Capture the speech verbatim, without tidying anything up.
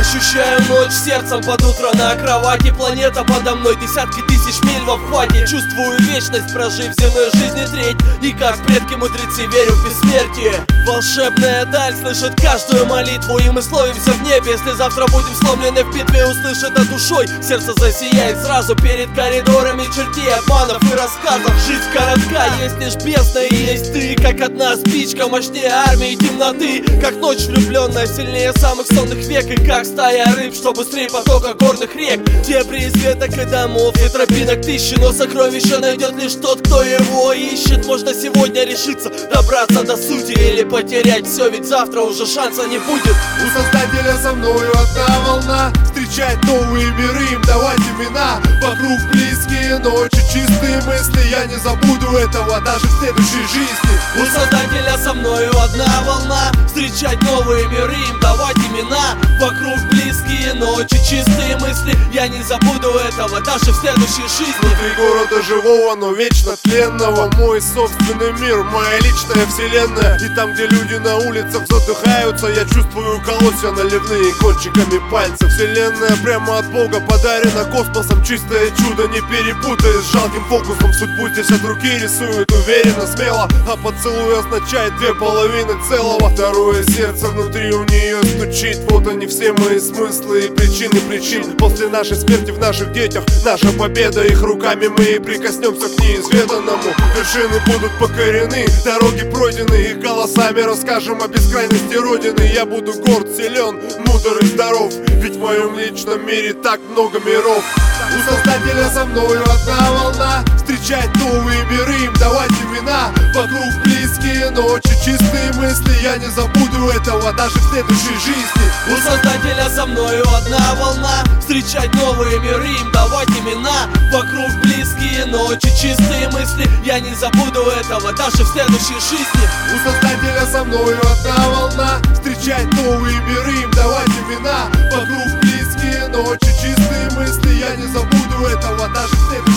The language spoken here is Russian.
Ощущаю ночь сердцем под утро на кровати. Планета подо мной, десятки тысяч миль в обхвате. Чувствую вечность, прожив земной жизни треть. И как предки-мудрецы верю в бессмертие. Волшебная даль слышит каждую молитву, и мы словимся в небе. Если завтра будем сломлены в битве, услышит это душой. Сердце засияет сразу перед коридорами чертей, обманов и рассказов. Жизнь коротка, есть лишь бездна и есть ты. Как одна спичка, мощнее армии темноты. Как ночь влюбленная, сильнее самых сонных век. И как стая рыб, что быстрее потока горных рек. Дебри из веток и домов и тропинок тысячи, но сокровища найдет лишь тот, кто его ищет. Можно сегодня решиться добраться до сути или потерять все, ведь завтра уже шанса не будет. У Создателя со мною одна волна, встречать новые миры, им давать имена. Вокруг близкие ночи, чистые мысли, я не забуду этого даже в следующей жизни. У Создателя со мною одна волна, встречать новые миры, им давать имена. Вокруг близкие ночи, чистые мысли, я не забуду этого даже в следующей жизни. Внутри города живого, но вечно тленного, мой собственный мир, моя личная вселенная. И там, где люди на улицах задыхаются, я чувствую колосья наливные кончиками пальцев. Вселенная прямо от Бога подарена космосом, чистое чудо, не перепутай с жалким фокусом. Судьбу здесь от руки рисуют уверенно, смело, а поцелуй означает две половины целого. Второе сердце внутри у нее стучит, вот они все мои смыслы и причины причин. После нашей смерти в наших детях наша победа, их руками мы и прикоснемся к неизведанному. Вершины будут покорены, дороги пройдены, их голосами расскажем о бескрайности Родины. Я буду горд, силен, мудр и здоров, ведь в моем личном мире так много миров. У Создателя со мною одна волна, встречать новые миры, им давать имена. Вокруг близкие ночи, чистые мысли, я не забуду этого даже в следующей жизни. У Создателя со мною одна волна, встречать новые миры, им давать имена. Вокруг близкие ночи, чистые мысли, я не забуду этого даже в следующей жизни. У Создателя со мною одна волна, встречать новые миры, им давать имена. Вокруг близкие ночи, чистые мысли, я не забуду этого даже в следующей жизни.